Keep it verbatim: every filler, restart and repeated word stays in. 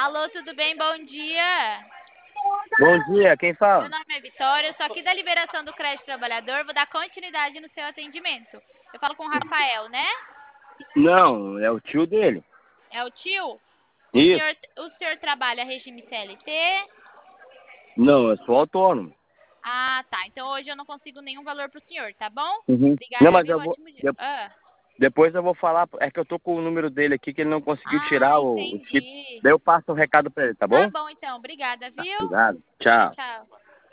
Alô, tudo bem? Bom dia. Bom dia, quem Meu fala? nome é Vitória, eu sou aqui da liberação do crédito trabalhador, vou dar continuidade no seu atendimento. Eu falo com o Rafael, né? Não, é o tio dele. É o tio? O Isso. senhor, o senhor trabalha regime C L T? Não, eu sou autônomo. Ah, tá. Então hoje eu não consigo nenhum valor pro senhor, tá bom? Uhum. Não, Obrigada, mas viu? eu vou. Ótimo dia. de- Ah, Depois eu vou falar. É que eu tô com o número dele aqui que ele não conseguiu ah tirar o, o chip. entendi. Daí eu passo o recado pra ele, tá Tá bom? bom então, obrigada, Tá, viu? obrigado. Tchau, Tchau. tchau.